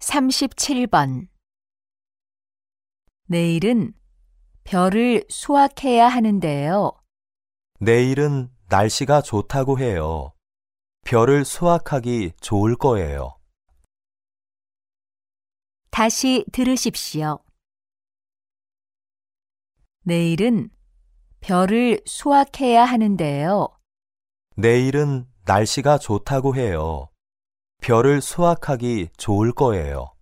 37번. 내일은 별을 수확해야 하는데요. 내일은 날씨가 좋다고 해요. 별을 수확하기 좋을 거예요. 다시 들으십시오. 내일은 별을 수확해야 하는데요. 내일은 날씨가 좋다고 해요. 별을 수확하기 좋을 거예요.